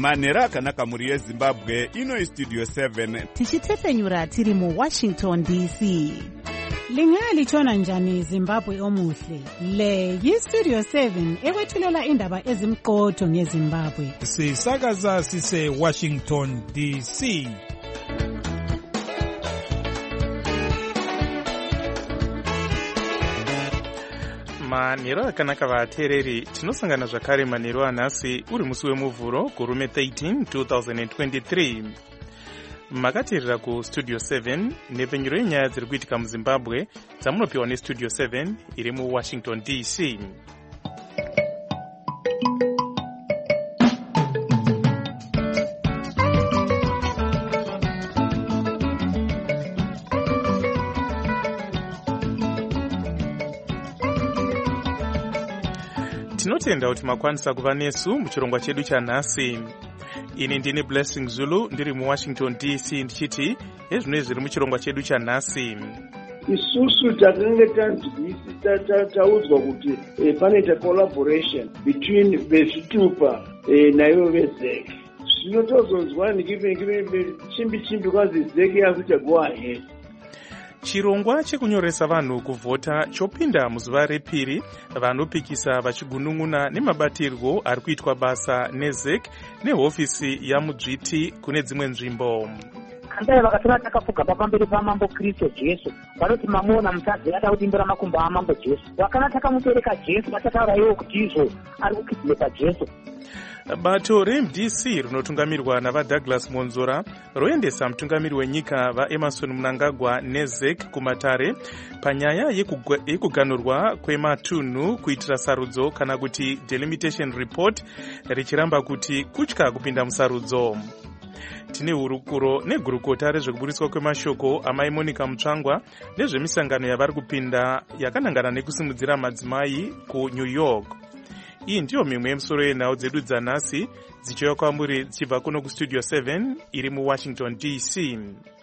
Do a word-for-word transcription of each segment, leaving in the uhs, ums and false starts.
Manhero akanaka muri yeZimbabwe, ino Studio seven. Tichitefenyura tiri mu Washington D C. Lingalitshona njani Zimbabwe omuhle? Le yiStudio seven ekwethulela indaba ezimqotho ngeZimbabwe. Sisakaza sise Washington D C. Manhero akanaka vateereri, tinosangana zvakare manhero anhasi uri musi wemuvhuro gurume thirteen twenty twenty-three. Makateerera kuStudio seven nepfenyuro yenyaya dziri kuitika muZimbabwe dzamunopiwa neStudio seven iri muWashington D C. Tinotenda kuti makwanisa kuva nesu muchirongwa chedu chanhasi. Ini ndini Blessing Zulu ndiri muWashington D C ndichiti ezvino zviri muchirongwa chedu chanhasi. Isusu takange tanzwisisa taudzwa kuti panoita collaboration between vezvitupa naivo veZEC. Zvino tozonzwa chimbi chimbi kwazi ZEC yakuita go ahead. Chirongwa chekunyoresa vanhu kuvhota chopinda muzuva repiri, vanopikisa vachigunun'una nemabatirwo ari kuitwa basa neZEC nehofisi yamudzviti kune dzimwe nzvimbo. Kandai vakatora takafuga pamberi paMambo Kristu Jesu, vanoti mamuona mutadzi yada kudimbira makumbo aMambo Jesu. Vakana takamupereka Jesu, vachataura iwo kuti izvo ari kukidhileka Jesu. Bato reM D C rinotungamirwa navaDouglas Monzora roendesa mutungamiri wenyika vaEmerson Mnangagwa neZEC kumatare panyaya yekuganhurwa kwematunhu kuitira sarudzo kana kuti delimitation report, richiramba kuti kutya kupinda musarudzo. Tine hurukuro negurukota rezvekuburiswa kwemashoko amai Monica Mutsvangwa nezvemisangano yavari kupinda yakanangana nekusimudzira madzimai kuNew York. Iyi ndiyo mimwe yemisoro yenhau dzedu dzanhasi dzichiuya kwamuri dzichibva kuno kuStudio seven iri muWashington D C.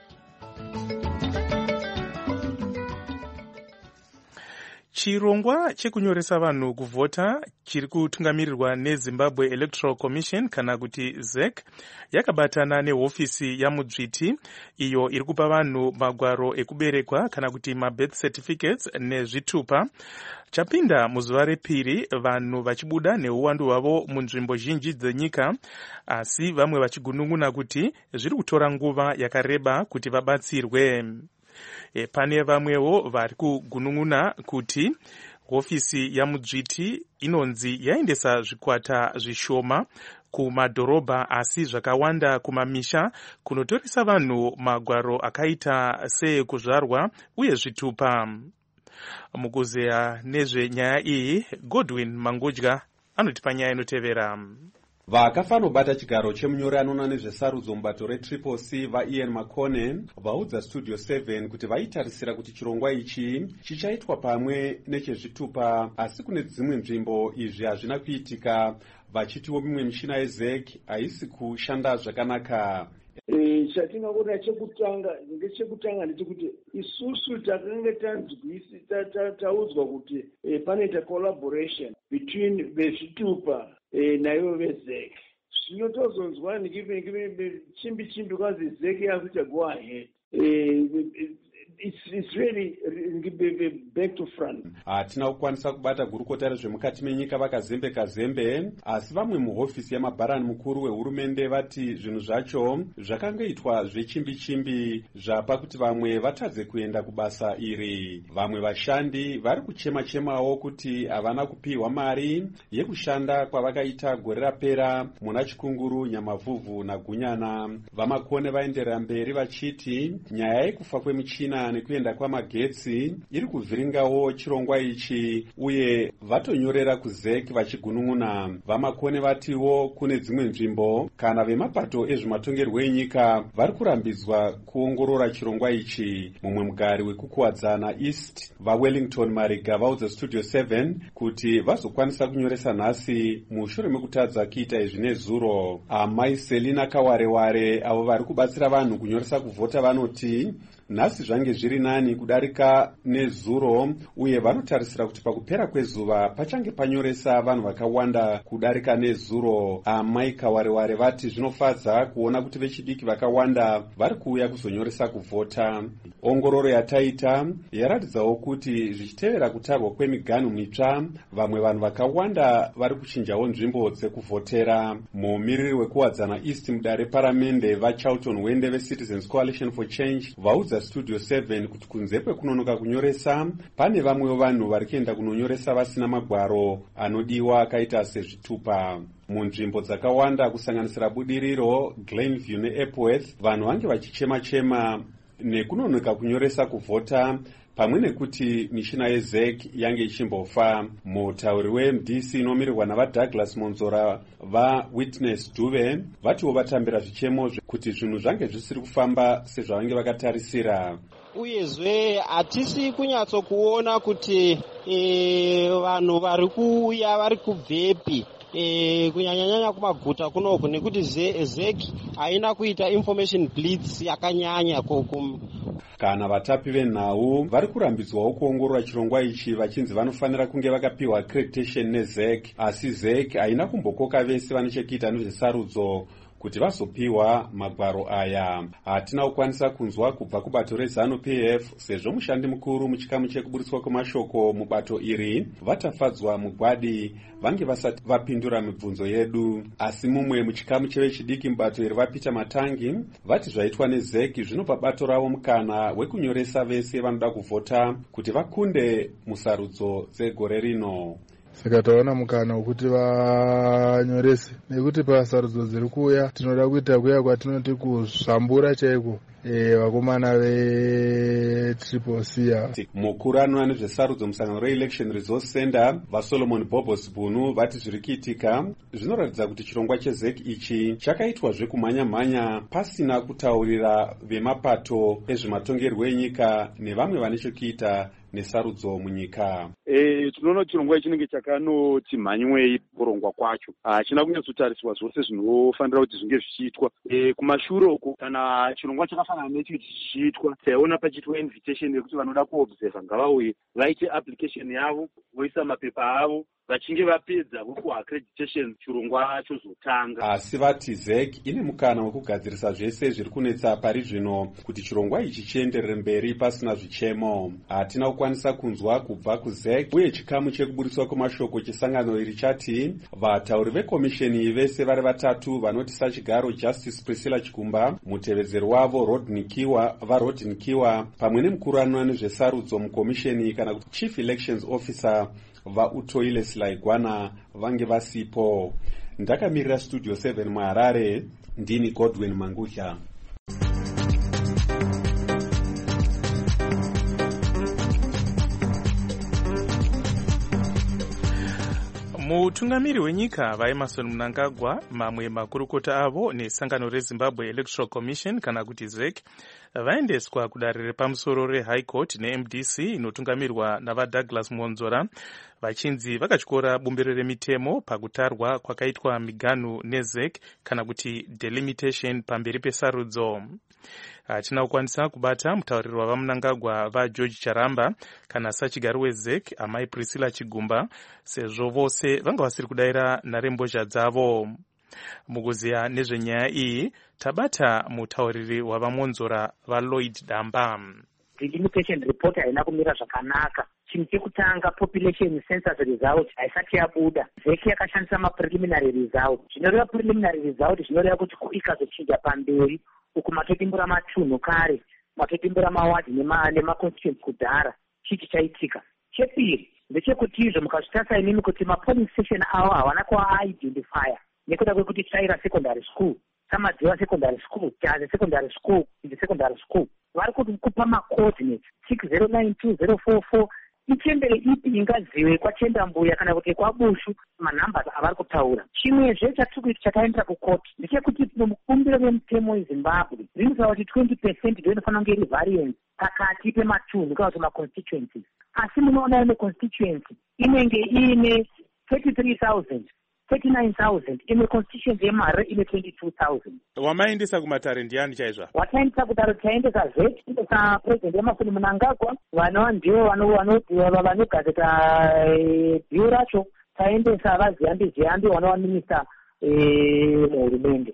Chirongwa chekunyoresa vanhu kuvhota chiri kutungamirirwa neZimbabwe Electoral Commission kana kuti ZEC yakabatana nehofisi yamudzviti iyo iri kupa vanhu magwaro ekuberekwa kana kuti mabirth certificates nezvitupa. Chapinda muzuva repiri, vanhu vachibuda neuwandu hwavo munzvimbo zhinji dzenyika, asi vamwe vachigunun'una kuti zviri kutora nguva yakareba kuti vabatsirwe. E, pane vamwewo vari kugunun'una kuti hofisi yamudzviti inonzi yaendesa zvikwata zvishoma kumadhorobha asi zvakawanda kumamisha kunotoresa vanhu magwaro akaita seekuzvarwa uye zvitupa. Mukuzeya nezvenyaya iyi, Godwin Mangudya anotipa nyaya inotevera. Vakafanobata chigaro chemunyori anoona nezvesarudzo mubato reTriple C vaIan McConnen vaudza Studio seven kuti vaitarisira kuti chirongwa ichi chichaitwa pamwe nechezvitupa, asi kune dzimwe nzvimbo izvi hazvina kuitika, vachitiwo mimwe michina yeZEC haisi kushanda zvakanaka. Chatingaona chekutanga ngechekutanga ndechekuti isusu takange tanzwisisa taudzwa kuti panoita collaboration between vezvitupa naivo veZEC. Zvino tozonzwa chimbi chimbi kwazi ZEC yakuita go ahead. It's, it's really back to front. Hatina kukwanisa kubata gurukota rezvemukati menyika vakazembe kazembe, asi vamwe muhofisi yamabharani mukuru wehurumende vati zvinhu zvacho zvakangoitwa zvechimbi chimbi zvapa kuti vamwe vatadze kuenda kubasa iri. Vamwe vashandi vari kuchema chemawo kuti havana kupiwa mari yekushanda kwavakaita gore rapera muna Chikunguru, Nyamavhuvhu naGunyana. VaMakone vaenderera mberi vachiti nyaya yekufa kwemichina nekuenda kwamagetsi iri kuvhiringawo chirongwa ichi, uye vatonyorera kuZEC vachigunun'una. VaMakone vatiwo kune dzimwe nzvimbo kana vemapato ezvematongerwo enyika vari kurambidzwa kuongorora chirongwa ichi. Mumwe mugari wekukuwadzana East vaWellington Mariga vaudza Studio seven kuti vazokwanisa kunyoresa nhasi mushure mekutadza kuita izvi nezuro. Amai Selina Kawareware avo vari kubatsira vanhu kunyoresa kuvhota vanoti nhasi zvange zviri nani kudarika nezuro, uye vanotarisira kuti pakupera kwezuva pachange panyoresa vanhu vakawanda kudarika nezuro. Amai Kawareware vati zvinofadza kuona kuti vechidiki vakawanda vari kuuya kuzonyoresa kuvhota. Ongororo yataita yaratidzawo kuti zvichitevera kutarwa kwemiganhu mitsva, vamwe vanhu vakawanda vari kuchinjawo nzvimbo dzekuvhotera. Mumiriri wekuwadzana East mudare paramende vaCharlton Wende veCitizens Coalition for Change vaudza Studio seven kuti kunze kwekunonoka kunyoresa, pane vamwewo vanhu vari kuenda kunonyoresa vasina magwaro anodiwa akaita sezvitupa. Munzvimbo dzakawanda kusanganisira Budiriro, Glenview neEpworth, vanhu vange vachichema-chema nekunonoka kunyoresa kuvhota, pamwe nekuti mishina yeZ E C yange ichimbofa. Mutauri weM D C inomirirwa navaDouglas Monzora vaWitness Duve vatiwo vatambira zvichemo kuti zvinhu zvange zvisiri kufamba sezvavange vakatarisira. Uyezve hatisi kunyatsokuona kuti e, vanhu vari kuuya vari kubvepi e, kunyanyanyanya kumaguta kunoku, nekuti Z E C haina kuita information blitz yakanyanya kokum. Kana vatapi venhau vari kurambidzwawo kuongorora chirongwa ichi vachinzi vanofanira kunge vakapiwa accreditation neZ E C, asi Z E C haina kumbokoka vese vane chekuita nezvesarudzo kuti vazopiwa magwaro aya. Hatina kukwanisa kunzwa kubva kubato reZANU P F sezvo mushandi mukuru muchikamu chekuburitswa kwemashoko mubato iri vatafadzwa mugwadi vange vasati vapindura mibvunzo yedu. Asi mumwe muchikamu chevechidiki mubato iri vaPeter Matangi vati zvaitwa neZ E C zvinopa bato ravo mukana wekunyoresa vese vanoda kuvhota kuti vakunde musarudzo dzegore rino. Saka taona mukana wekuti vanyorese, nekuti pasarudzo dziri kuuya tinoda kuita kuya kwatinoti kuzvambura chaiko e vakomana veTriple C. Mukuru anoona nezvesarudzo musangano reElection Resource Center vaSolomon Bobos Bunu vati zviri kuitika zvinoratidza kuti chirongwa cheZ E C ichi chakaitwa zvekumhanya-mhanya pasina kutaurira vemapato ezvematongerwo enyika nevamwe vane chekuita nesarudzo munyika. Eh tinoona chirongwa ichi chinenge chakanoti mhanywei kurongwa kwacho. Hachina kunyatsotariswa zvose zvinofanira kuti zvinge zvichiitwa. Eh kumashure uko kana chirongwa chakafanana nechi chichiitwa, taiona pachiitwa invitation yekuti vanoda kuobserva ngavauye vaite application yavo, voisa mapepa avo, vachinge vapedza vokuwa accreditation chirongwa chozotanga. Asi vati Z E C ine mukana wekugadzirisa zvese zviri kunetsa pari zvino kuti chirongwa ichi chienderere mberi pasina zvichemo. Hatina kukwanisa kunzwa kubva kuZ E C, uye chikamu chekuburitswa kwemashoko chisangano iri chati vatauri vekomisheni vese vari vatatu vanoti sachigaro Justice Priscilla Chigumba, mutevedzeri wavo Rodney Kiwa vaRodney Kiwa, pamwe nemukuru anoona nezvesarudzo mukomisheni kana kuti Chief Elections Officer vaUtoile Silaigwana vange vasipo. Ndakamirira Studio seven muHarare, ndini Godwin Mangudya. Mutungamiri wenyika vaEmerson Mnangagwa, mamwe makurukota avo nesangano reZimbabwe Electoral Commission kana kuti Z E C vaendeswa kudare repamusoro reHigh Court neM D C inotungamirwa navaDouglas Monzora vachinzi vakatyora bumbiro remitemo pakutarwa kwakaitwa miganhu neZ E C kana kuti delimitation pamberi pesarudzo. Hatina kukwanisa kubata mutauriri wavaMnangagwa vaGeorge Charamba kana sachigaro weZ E C amai Priscilla Chigumba sezvo vose vanga vasiri kudaira nharembozha dzavo. Mukuziya nezvenyaya iyi tabata mutauriri wavaMonzora vaLloyd Damba. Delimitation report haina kumira zvakanaka. Chinhu chekutanga, population census result haisati yabuda. Z E C yakashandisa mapreliminary result. Zvinoreva preliminary result zvinoreva kuti ikazochinja pamberi uku matodimbura matunhu kare, matodimbura mawadi nemaconstituency kudhara chiti chaitika. Chepiri ndechekuti izvo mukazvitarisa inini kuti mapolling station avo havana kuaidentifya nekuda kwekuti Chaira secondary school, Samadziva secondary school, Chaze secondary school, Indi secondary school vari kupa macoordinates six zero nine two zero four four ichembere ipi ingaziwe kwachenda mbuya kana kuti kwabushu manhambers avari kutaura. Chimwezve chatiri chakaendera kukoti ndechekuti mukumbiro wemutemo weZimbabwe rinotaura kuti twenty percent ndio inofanira kunge iri variance pakati pematunhu kana kuti maconstituencies, asi munoona ine constituency inenge ine thirty-three thousand thirty-nine thousand ine constituency yeMarare ine twenty-two thousand. Wamaendesa kumatare ndiani chaizva? Wataendesa kutare taendesa zeti indesa president Emmerson Mnangagwa vanova ndivo vanogadzeta bhiu racho taendesa vaziyambi ziyambi vanova minista muhurumende.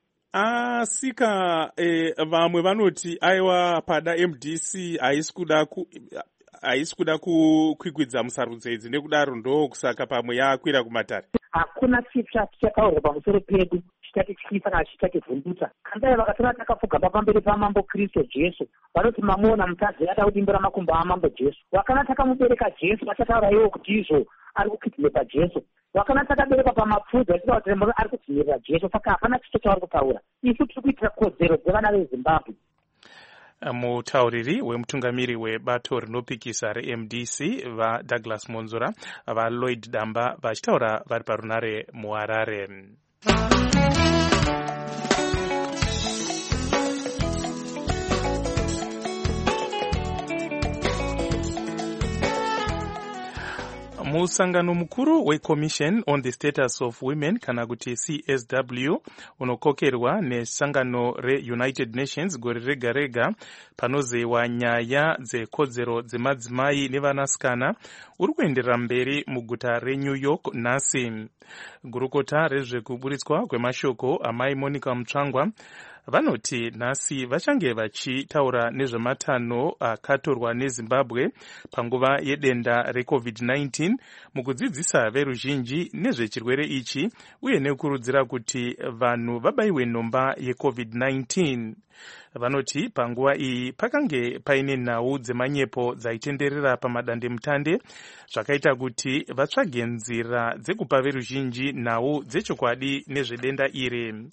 Asika eh, vamwe vanoti aiwa pada M D C haisi kuda ku haisi kuda kukwikwidza musarudzo idzi nekudaro ndo kusaka pamwe yakwira kumatare. Hakuna chitsva chichataurwa pamusoro pedu chichatityisa kana chichativhunduta. Kandai vakatora takapfugama pamberi pamambo Kristu Jesu vanoti mamuona mutadzi ataudimbira makumbo amambo Jesu. Wakana takamubereka Jesu vachataura iwo kuti izvo ari kukidhinepa Jesu. Wakana takabereka pamapfudzi vachitaura kuti ari kudzinirira Jesu. Saka hapana chicho chavari kutaura. Isu tiri kuitira kodzero dzevana veZimbabwe. Mutauriri wemutungamiri webato rinopikisa reM D C vaDouglas Monzora vaLloyd Damba vachitaura vari parunare muHarare. Musangano mukuru weCommission on the Status of Women kana kuti C S W unokokerwa nesangano reUnited Nations gore rega rega panozewa nyaya dzekodzero dzemadzimai nevanasikana uri kuenderera mberi muguta reNew York nhasi. Gurukota rezvekuburitswa kwemashoko amai Monica Mutsvangwa vanoti nhasi vachange vachitaura nezvematano akatorwa neZimbabwe panguva yedenda reCovid nineteen mukudzidzisa veruzhinji nezvechirwere ichi uye nekurudzira kuti vanhu vabaiwe nhomba yeCovid nineteen. Vanoti panguva iyi pakange paine nhau dzemanyepo dzaitenderera pamadandemutande zvakaita kuti vatsvage nzira dzekupa veruzhinji nhau dzechokwadi nezvedenda iri.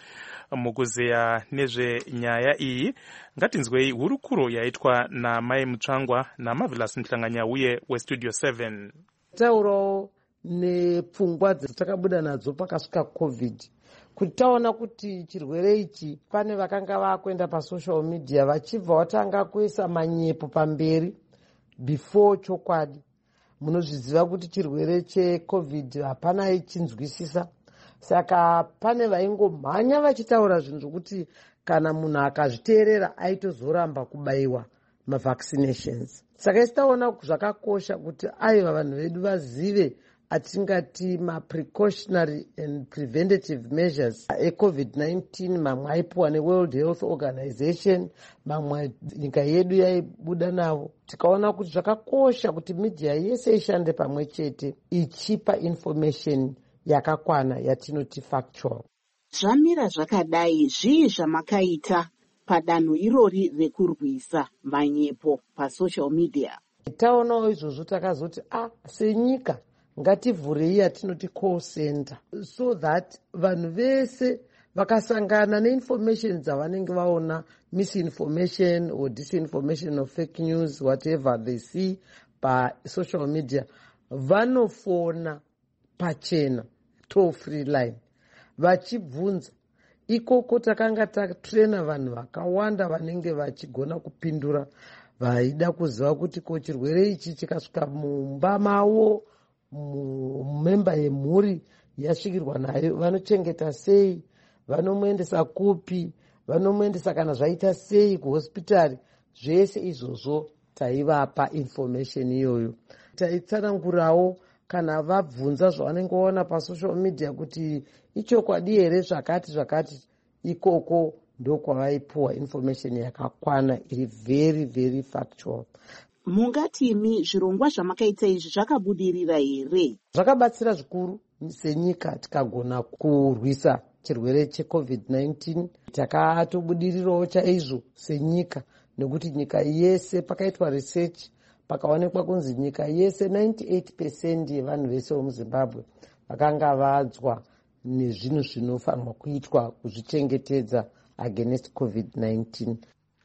Mukuzeya nezvenyaya iyi ngatinzwei hurukuro yaitwa naMai Mutsvangwa naMarvelous Mhlanganyauye weStudio seven. Taurawo nepfungwa dzatakabuda nadzo pakasvika COVID kuti taona kuti chirwere ichi pane vakanga vakuenda pasocial media vachibva watanga kuisa manyepo pamberi before chokwadi. Munozviziva kuti chirwere cheCovid hapana ichinzwisisa. Saka pane vaingomhanya vachitaura zvinhu zvokuti kana munhu akazviteerera aitozoramba kubaiwa mavaccinations. Saka isitaona zvakakosha kuti aiva vanhu vedu vazive atingati maprecautionary and preventative measures eCovid nineteen mamwe aipuwa neWorld Health Organization, mamwe nyika yedu yaibuda navo. Tikaona kuti zvakakosha kuti media yese ishande pamwe chete ichipa information yakakwana yatinoti factual. Zvamira zvakadai zvii zvamakaita padanho irori rekurwisa manyepo pasocial media? Taonawo izvozvo takazoti ah senyika ngativhurei yatinoti call center so that vanhu vese vakasangana neinformation dzavanenge vaona, misinformation or disinformation or fake news whatever they see pasocial media, vanofona pachena toll free line vachibvunza. Ikoko takanga tatrena vanhu vakawanda vanenge vachigona kupindura vaida kuziva kuti ko chirwere ichi chikasvika mumba mavo, mumemba yemhuri yasvikirwa nayo vanochengeta sei, vanomuendesa kupi, vanomuendesa kana zvaita sei kuhospitari. Zvese izvozvo taivapa information iyoyo. Taitsanangurawo kana vabvunza zvavanenge vaona pasocial media kuti ichokwadi here zvakati zvakati, ikoko ndokwavaipuwa information yakakwana iri very very factual. Mungatimi zvirongwa zvamakaita izvi zvakabudirira here? Zvakabatsira zvikuru senyika tikagona kurwisa chirwere cheCovid nineteen. Takatobudirirawo chaizvo senyika nekuti nyika yese pakaitwa research pakaonekwa kunzi nyika yese ninety-eight percent yevanhu vese vemuZimbabwe vakanga vadzwa nezvinhu zvinofanirwa kuitwa kuzvichengetedza against COVID nineteen.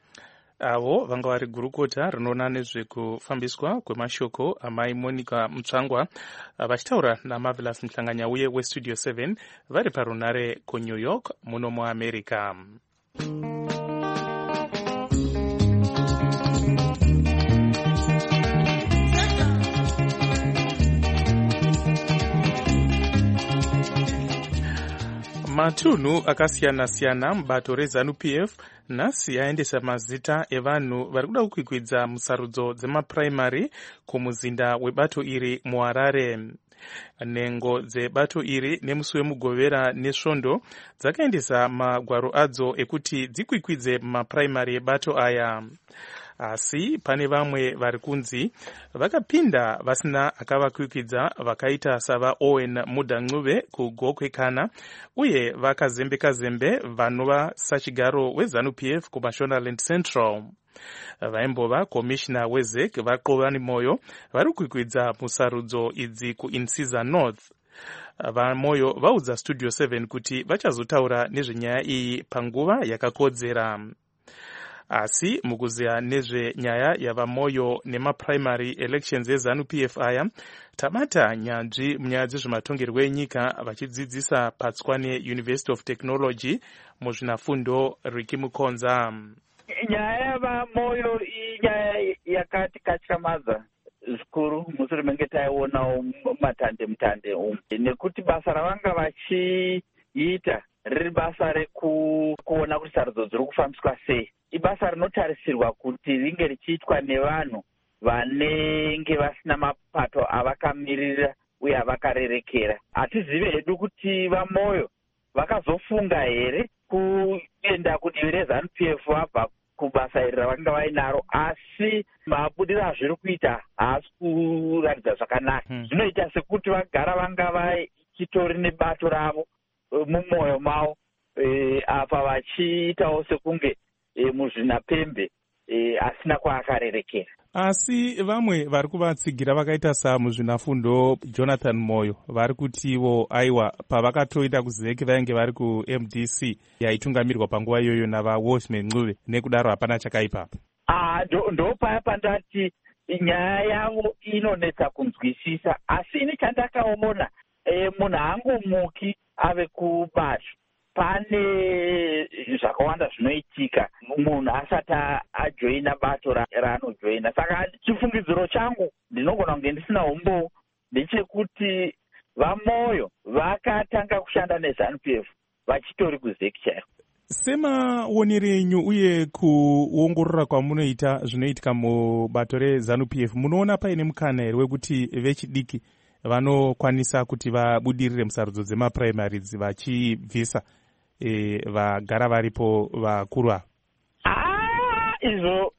Avo vanga vari gurukota rinoona nezvekufambiswa kwemashoko amai Monica Mutsvangwa vachitaura naMarvelous Mhlanganyauye weStudio seven vari parunare kuNew York muno muAmerica. matunhu akasiyana-siyana mubato rezanu P F nhasi aendesa mazita evanhu vari kuda kukwikwidza musarudzo dzemapuraimari kumuzinda webato iri muHarare. Nhengo dzebato iri nemusi wemugovera nesvondo dzakaendesa magwaro adzo ekuti dzikwikwidze mapuraimari ebato aya. Asi pane vamwe vari kunzi vakapinda vasina akavakwikwidza vakaita sava Owen Mudancuve kuGokwekana uye vakazembe-kazembe vanova sachigaro wezanu P F kuMashonaland Central. Vaimbova komishina weZEC vaXovani Moyo vari kukwikwidza musarudzo idzi kuInsiza North. VaMoyo vaudza Studio seven kuti vachazotaura nezvenyaya iyi panguva yakakodzera. Asi mukuziya nezvenyaya yavaMoyo nemapuraimary elections ezanu P F aya, tabata nyanzvi munyaya dzezvematongerwo enyika vachidzidzisa patswane University of Technology muzvinafundo Ricky Mukonza. Nyaya yavaMoyo inyaya yakatikatyamadza zvikuru mushure menge taionawo matande mutande umu, nekuti basa ravanga vachiita riri basa rekuona kuti sarudzo dziri kufambiswa sei. Ibasa rinotarisirwa kuti ringe richiitwa nevanhu vanenge vasina mapato avakamirira uye avakarerekera. Hatizivi hedu kuti vaMoyo vakazofunga here kuenda kudivi rezanu P F vabva kubasa iri ravanga vainaro, asi mabudiro azviri kuita haasi kuratidza zvakanaka. Zvinoita hmm. sekuti vagara vanga vachitori nebato ravo mumwoyo mavo, e, apa vachiitawo sekunge e, muzvinapembe e, asina kwaakarerekera. Asi vamwe vari kuvatsigira vakaita samuzvinafundo Jonathan Moyo vari kutivo aiwa pavakatoenda kuZEC vainge vari kuM D C yaitungamirwa panguva iyoyo navaWolfman Ncube, nekudaro hapana chakaipapo. Ah, ndo paya pandati nyaya yavo inonetsa kunzwisisa, asi ini chandakaona e, munhu haangomuki ave kubato. Pane zvakawanda zvinoitika munhu asati ajoina bato raanojoina. Saka chifungidziro changu ndinogona kunge ndisina umbo ndechekuti vaMoyo vakatanga kushanda nezanu P F vachitori kuZEC chaiko. Semaonero enyu uye kuongorora kwamunoita zvinoitika mubato rezanu P F, munoona paine mukana here wekuti vechidiki vanokwanisa kuti vabudirire musarudzo dzemapuraimari vachibvisa e, vagara varipo vakuru ava? Ah, izvo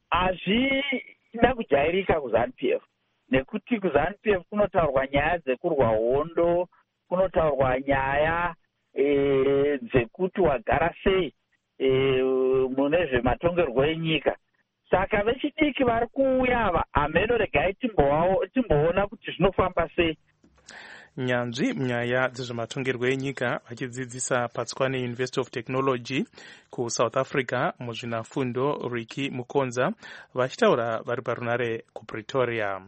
hazvina kujairika kuZanu P F, nekuti kuZanu P F kunotaurwa nyaya dzekurwa hondo, kunotaurwa nyaya e, dzekuti wagara sei e, mune zvematongerwo enyika. Saka vechidiki vari kuuya ava hameno regai timboona kuti zvinofamba sei. Nyanzvi munyaya dzezvematongerwo enyika vachidzidzisa patswane University of Technology kuSouth Africa muzvinafundo Ricky Mukonza vachitaura vari parunare kuPretoria.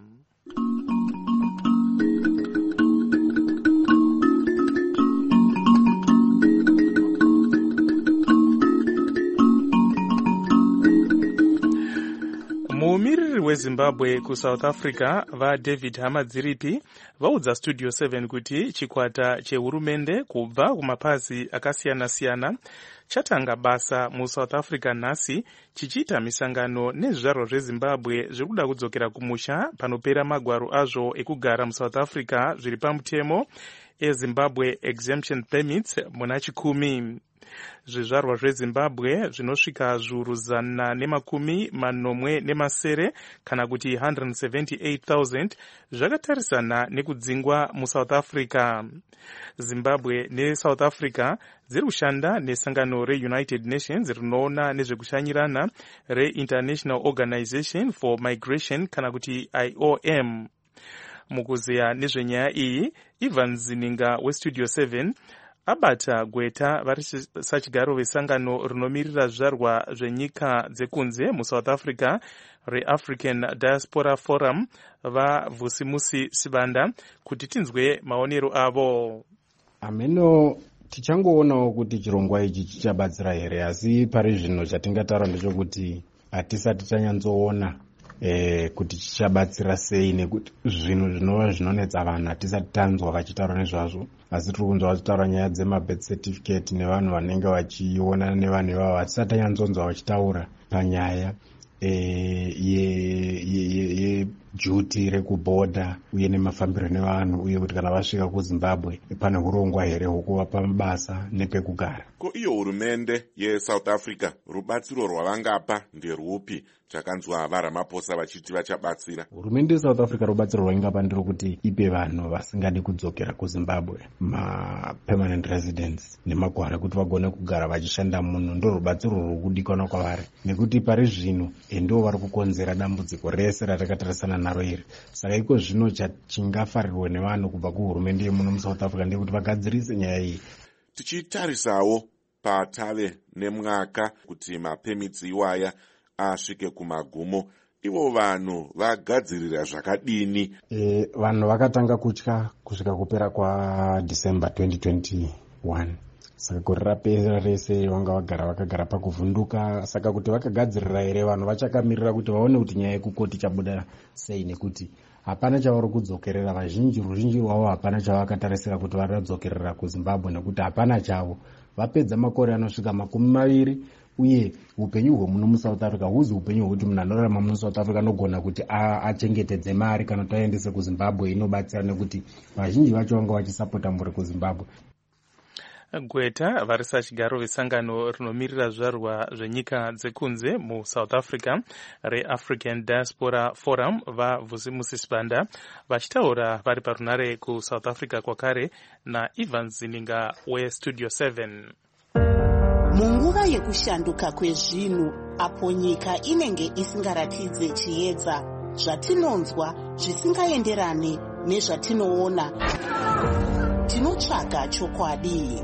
Mumiriri weZimbabwe kuSouth Africa vaDavid Hamadziripi vaudza Studio seven kuti chikwata chehurumende kubva kumapazi akasiyana-siyana chatanga basa muSouth Africa nhasi chichiita misangano nezvizvarwa zveZimbabwe zviri kuda kudzokera kumusha panopera magwaro azvo ekugara muSouth Africa zviri pamutemo eZimbabwe Exemption Permits muna chikumi. Zvizvarwa zveZimbabwe zvinosvika zviuru zana nemakumi manomwe nemasere kana kuti one hundred seventy-eight thousand zvakatarisana nekudzingwa muSouth Africa. Zimbabwe neSouth Africa dziri kushanda nesangano reUnited Nations rinoona nezvekushanyirana reInternational Organization for Migration kana kuti I O M. Mukuziya nezvenyaya iyi, Ivan Zininga weStudio seven abata gweta vari sachigaro vesangano rinomirira zvizvarwa zvenyika dzekunze muSouth Africa reAfrican Diaspora Forum vaVhusimusi Sibanda kuti tinzwe maonero avo. Ameno tichangoonawo kuti chirongwa ichi chichabatsira here, asi pari zvino chatingataura ndechekuti hatisati tanyatsoona eh, kuti chichabatsira sei, nekuti zvinhu zvinova zvinonetsa vanhu hatisati tanzwa vachitaura nezvazvo, asi tiri kunzwa vachitaura nyaya dzemabirth certificate nevanhu vanenge vachionana nevanhu ivavo, hatisati tanyanzonzwa vachitaura panyaya yejuti rekubhodha uye nemafambiro nevanhu, uye kuti kana vasvika kuzimbabwe pane urongwa here hwekuvapa mabasa nepekugara. Ko iyo hurumende yeSouth Africa rubatsiro rwavangapa nderupi? Chakanzwa vaRamaphosa vachiti vachabatsira. Hurumende yeSouth Africa rubatsiro rwaingapa nderokuti ipe vanhu vasingadi kudzokera kuZimbabwe ma-permanent residents nemagwara kuti vagone kugara vachishanda muno. Ndo rubatsiro rwurikudikanwa kwavari, nekuti pari zvino ndo vari kukonzera dambudziko rese ratakatarisana naro iri. Saka iko zvino chingafarirwe nevanhu kubva kuhurumende yemuno muSouth Africa ndekuti vagadzirise nyaya iyi. Tichitarisawo patave nemwaka kuti mapemits iwaya asvike kumagumo, ivo vanhu vagadzirira zvakadini? E, vanhu vakatanga kutya kusvika kupera kwaDecember twenty twenty-one. Saka gore rapera rese vanga vagara vakagara pakuvhunduka. Saka kuti vakagadzirira here vanhu vachakamirira kuti vaone kuti nyaya yekukoti chabuda sei, nekuti hapana chavari kudzokerera. Vazhinji ruzhinji rwavo hapana chavakatarisira kuti varadzokerera kuZimbabwe, nekuti hapana chavo. Vapedza makore anosvika makumi maviri, uye upenyu hwemuno muSouth Africa huzi upenyu hwekuti munhu anorarama muno South Africa anogona kuti achengetedze mari kana kuti aendese kuZimbabwe. Inobatsira nekuti vazhinji vacho vanga vachisapota mburi kuZimbabwe. Gweta varisa chigaro vesangano rinomirira zvizvarwa zvenyika dzekunze muSouth Africa reAfrican Diaspora Forum vaVusimusi Sibanda vachitaura vari parunare kuSouth Africa kwakare naIvan Zininga weStudio seven. Munguva yekushanduka kwezvinhu, apo nyika inenge isingaratidze chiedza, zvatinonzwa zvisingaenderane nezvatinoona, tinotsvaga chokwadi.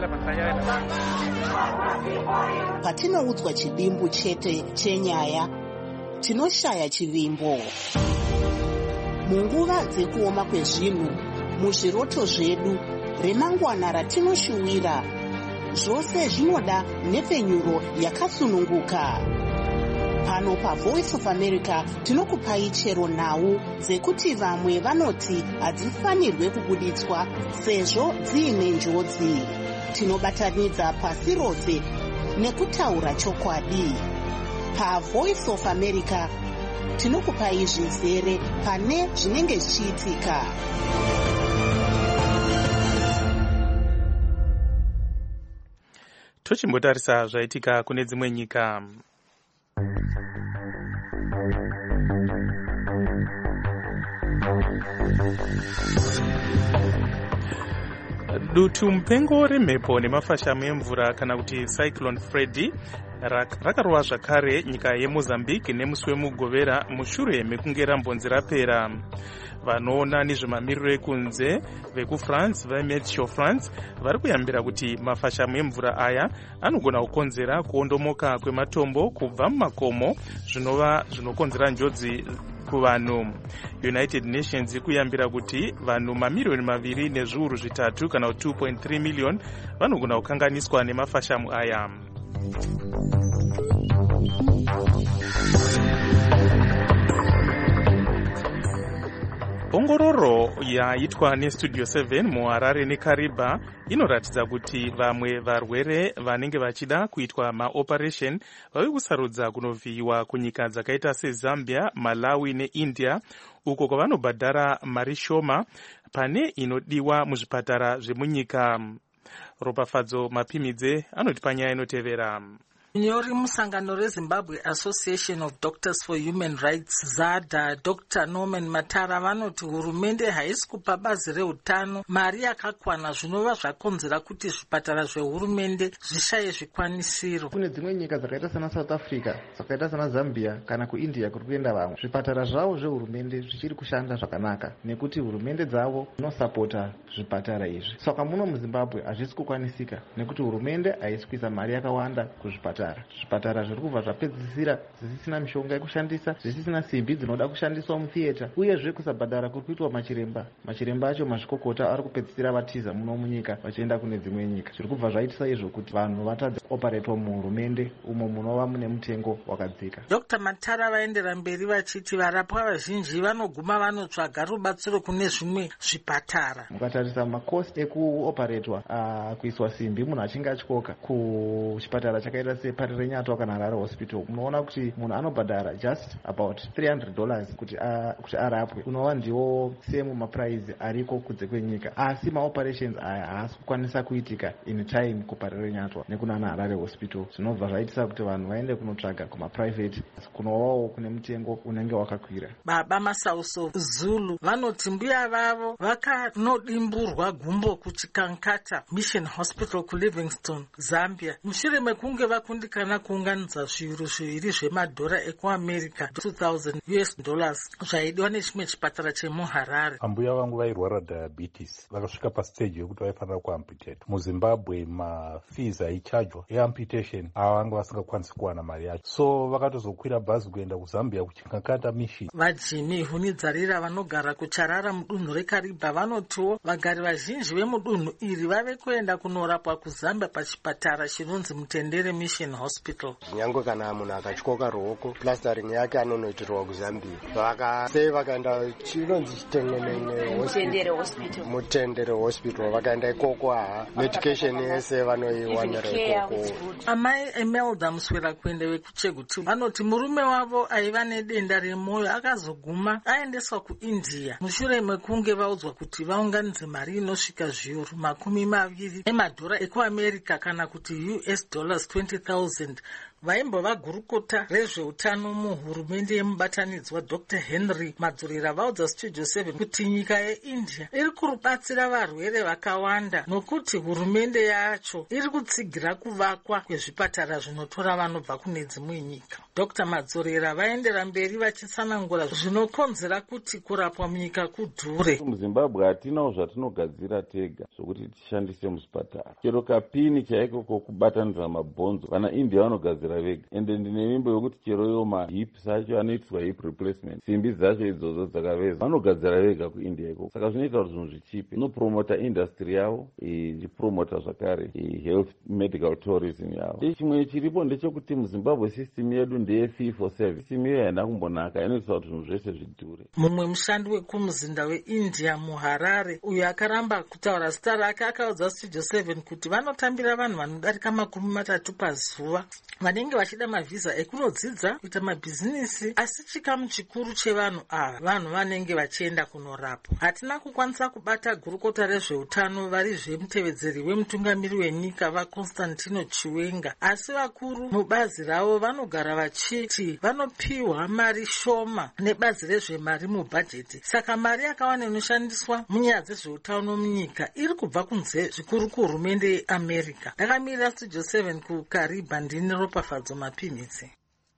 Patinoudzwa chidimbu chete chenyaya, tinoshaya chivimbo. Munguva dzekuoma kwezvinhu, muzviroto zvedu, remangwana ratinoshuwira, zvose zvinoda nepfenyuro yakasununguka. Pano paVoice of America tinokupai chero nhau dzekuti vamwe vanoti hadzifanirwe kubuditswa sezvo dziine njodzi. Tinobatanidza pasi rose nekutaura chokwadi. PaVoice of America tinokupai zvizere pane zvinenge zvichiitika. Tochimbotarisa zvaitika kune dzimwe nyika. Dutu mupengo remhepo nemafashamu emvura kana kuti Cyclone Freddy rakarova zvakare nyika yeMozambique nemusi wemugovera mushure mekunge rambonzi rapera. Vanoona nezvemamiriro ekunze vekuFrance veMeteo France vari kuyambira kuti mafashamu emvura aya anogona kukonzera kuondomoka kwematombo kubva mumakomo zvinova zvinokonzera njodzi kuvanhu. United Nations kuyambira kuti vanhu mamiliyoni maviri nezviuru zvitatu kana two point three million vanogona kukanganiswa nemafashamu aya. Ongororo yaitwa neStudio seven muHarare neKariba inoratidza kuti vamwe varwere vanenge vachida kuitwa maoperation vawe kusarudza kunovhiyiwa kunyika dzakaita seZambia, Malawi neIndia, uko kwavanobhadhara mari shoma pane inodiwa muzvipatara zvemunyika. Ropafadzo Mapimidze anoti panyaya inotevera. Nyori musangano reZimbabwe Association of Doctors for Human Rights ZADA Doctor Norman Matara vanoti hurumende haisi kupa bazi reutano mari yakakwana zvinova zvakonzera kuti zvipatara zvehurumende zvishaye zvikwanisiro. Kune dzimwe nyika dzakaita sana South Africa, dzakaita sana Zambia kana kuIndia kuri kuenda vamwe, zvipatara zvavo zvehurumende zvichiri kushanda zvakanaka nekuti hurumende dzavo dzinosapota zvipatara izvi. Saka muno muZimbabwe hazvisi kukwanisika nekuti hurumende haisi kuisa mari yakawanda kuzvipatara. zvipatara zvipatara zviri kubva zvapedzisira zvisisina mishonga yekushandisa, zvisisina simbi dzinoda kushandiswa muthiyeta, uyezve kusabhadhara kuri kuitwa machiremba. Machiremba acho mazvikokota ari kupedzisira vatiza muno munyika vachienda kune dzimwe nyika. Zviri kubva zvaitisa izvo kuti vanhu vatadze kuoparetwa muhurumende umo munova mune mutengo wakadzika. Dr Matara vaendera mberi vachiti varapwa vazhinji vanoguma vanotsvaga rubatsiro kune zvimwe zvipatara. Mukatarisa makosti ekuoparetwa uh, kuiswa simbi munhu achinge atyoka kuchipatara chakaita seParirenyatwa kana Harare Hospital, munoona kuti munhu anobhadhara just about three hundred dollars kuti uh, kuti arapwe. Unova ndiwo semu mapuraizi ariko kunze kwenyika, asi maoperations aya haasi kukwanisa kuitika in time kuParirenyatwa nekunana Harare Hospital. Zvinobva zvaitisa kuti vanhu vaende kunotsvaga kumaprivate kunovawo kune mutengo unenge wakakwira. Baba Masauso Zulu vanoti mbuya vavo vakanodimburwa gumbo kuchikankata Mission Hospital kuLivingstone, Zambia, mushure mekunge vakundikana kuunganidza zviuru zviviri zvemadhora ekuAmerica two thousand US dollars zvaidiwa nechimwe chipatara chemuHarare. Ambuya vangu vairwara diabetes vakasvika pastage yekuti vaifanira kuamputate. MuZimbabwe mafees aichajwa eamputation ava vanga vasingakwanisi kuwana mari yacho, so vakatozokwira bhazi kuenda kuZambia kuchikankata Mission. VaJimmy Hunidzarira vanogara kuCharara mudunhu reKariba vanotiwo vagari vazhinji vemudunhu iri vave kuenda kunorapwa kuZambia pachipatara chinonzi Mutendere Mission Hospital. Nyange kana munhu akatyoka ruoko plastering yake anonoitirwa kuZambia, vakasei vakaenda chinonzi Chitengenene Hospital, Mutendere Hospital, vakaenda ikoko aha medication yese vanoiwanira ikoko. Amai Emelda Muswerakwende vekuChegutu vanoti murume wavo aiva nedenda remwoyo akazoguma aendeswa kuIndia mushure mekunge vaudzwa kuti vaunganidze mari inosvika zviuru makumi maviri emadhora ekuAmerica kana kuti U S dollars twenty thousand. Vaimbova gurukota rezveutano muhurumende yemubatanidzwa Doctor Henry Madzurira vaudza Studio seven kuti nyika yeIndia iri kurubatsira varwere vakawanda nokuti hurumende yacho iri kutsigira kuvakwa kwezvipatara zvinotora vanobva kune dzimwe nyika. Doctor Madzurira vaendera mberi vachitsanangura zvinokonzera kuti kurapwa munyika kudhure. MuZimbabwe hatinawo zvatinogadzira tega zvokuti tishandise muzvipatara. Chero kapini chaiko kokubatanidza mabhonzo vana India vanogadzira vega, ende ndine mimbo yokuti chero yo mahips acho anoitwa hip replacement, simbi dzacho idzodzo dzakaveza vanogadzira vega kuIndia ikoko. Saka zvinoita kuti zvinhu zvichipe, inopromota industry yavo ichipromota zvakare health medical tourism yavo. Chimwe chiripo ndechekuti muZimbabwe system yedu ndeye fee for service, system iyo haina kumbonaka, inoita kuti zvinhu zvese zvidhure. Mumwe mushandi wekumuzinda weIndia muHarare uyo akaramba kutaura zita rake akaudza Studio seven kuti vanotambira vanhu vanodarika makumi matatu pazuva vanenge vachida mavhiza ekunodzidza kuita mabhizinisi, asi chikamu chikuru chevanhu ava vanhu vanenge vachienda kunorapwa. Hatina kukwanisa kubata gurukota rezveutano vari zvemutevedzeri wemutungamiri wenyika vaConstantino Chiwenga, asi vakuru mubazi ravo vanogara vachiti vanopiwa mari shoma nebazi rezvemari mubhajeti, saka mari yakawanda inoshandiswa munyaya dzezveutano munyika iri kubva kunze zvikuru kuhurumende yeAmerica. Ndakamirira Studio seven kuKariba, ndini Ropafadzo Mapinitsi.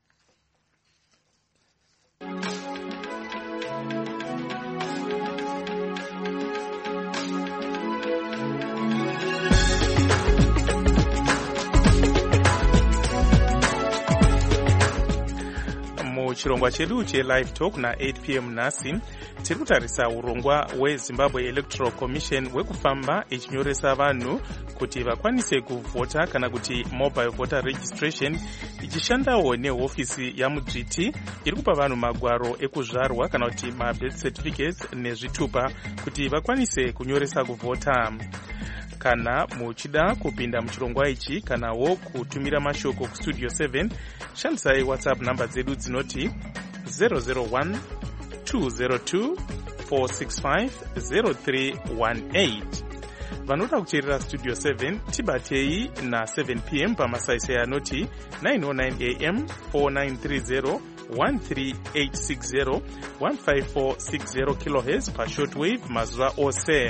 Muchirongwa chedu che-Live Talk na eight p m nhasi tiri kutarisa urongwa hweZimbabwe Electoral Commission hwekufamba ichinyoresa vanhu kuti vakwanise kuvhota kana kuti mobile voter registration, ichishandawo nehofisi yamudzviti iri kupa vanhu magwaro ekuzvarwa kana kuti mabirth certificates nezvitupa kuti vakwanise kunyoresa kuvhota. Kana muchida kupinda muchirongwa ichi kanawo kutumira mashoko kuStudio seven, shandisai WhatsApp namba dzedu dzinoti zero zero one two zero two four six five zero three one eight. Vanoda kuteerera Studio seven tibatei na seven p m pamasaisai anoti nine oh nine a m four nine three zero one three eight six zero one five four six zero kilohertz pashortwave mazuva ose.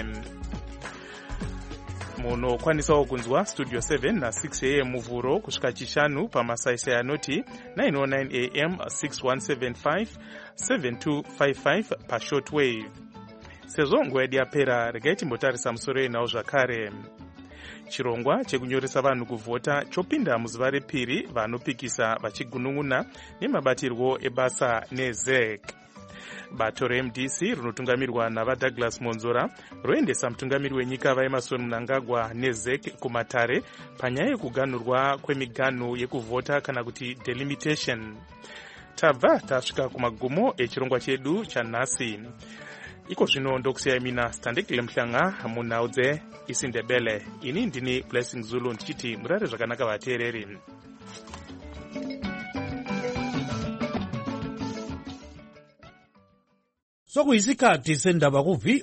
Munokwanisawo kunzwa Studio seven na six a m muvhuro kusvika chishanu pamasaisai anoti nine oh nine a m six one seven five seven two five five pashortwave. Sezvo nguva yedu yapera, regai timbotarisa musoro yenhau zvakare. chirongwa chekunyoresa vanhu kuvhota chopinda muzuva repiri vanopikisa vachigunun'una nemabatirwo ebasa nezek. Bato reM D C rinotungamirwa navaDouglas Monzora roendesa mutungamiri wenyika vaEmmerson Mnangagwa nezek kumatare panyaya yekuganhurwa kwemiganhu yekuvhota kana kuti delimitation. Tabva tasvika kumagumo echirongwa chedu chanhasi. Iko zvino ndokusiyai mina Standekile Mhlanga munhau dzeIsindebele. Ini ndini Blessing Zulu ndichiti murare zvakanaka vateereri. sokuyisikhathi sendaba kuvi